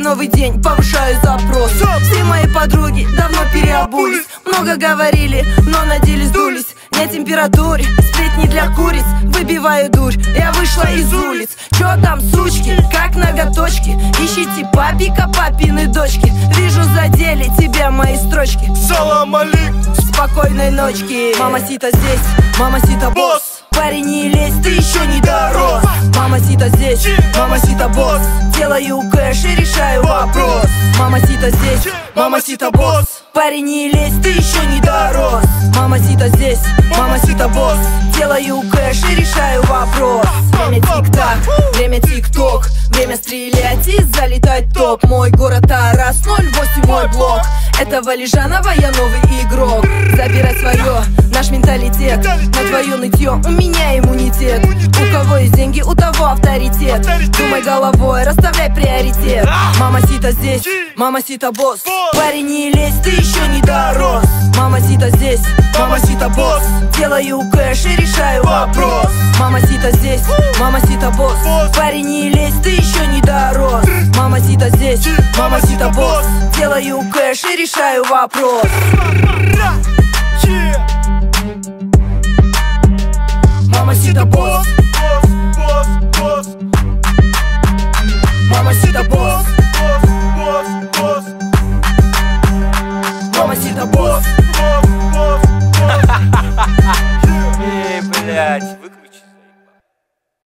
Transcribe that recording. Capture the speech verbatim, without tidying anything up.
новый день, повышаю запрос. Все мои подруги давно переобулись, много говорили, но на деле сдулись. Не температуре, сплетни для куриц, выбиваю дурь, я вышла из улиц. Чё там, сучки, как ноготочки? Ищите папика, папины дочки. Вижу, задели тебя мои строчки. Салам алейкум, спокойной ночки. Мамасита здесь, мамасита босс. Парень, не лезь, ты еще не дорос. Мамасита здесь, мамасита босс. Делаю кэш и решаю вопрос. Мамасита здесь, мамасита босс. Парень, не лезь, ты еще не дорос. Мамасита здесь, мамасита босс. Делаю кэш и решаю вопрос. Время тик-так, время тик-ток. Время стрелять и залетать топ. Мой город Тарас, ноль восемь мой блок. Это Валежанова, я новый игрок. Забирай свое, наш менталитет. На твое нытье у меня иммунитет. У кого есть деньги, у того авторитет. Думай головой, расставляй приоритет. Мамасита здесь, мамасита босс. Парень, не лезь, ты еще не дорос. Мамасита здесь, мамасита босс. Делаю кэш и решаю вопрос. Мамасита здесь, мамасита босс. Парень, не лезь, ты еще не дорос. Мамасита здесь, мамасита босс. Делаю кэш и решаю вопрос. Мамасита босс.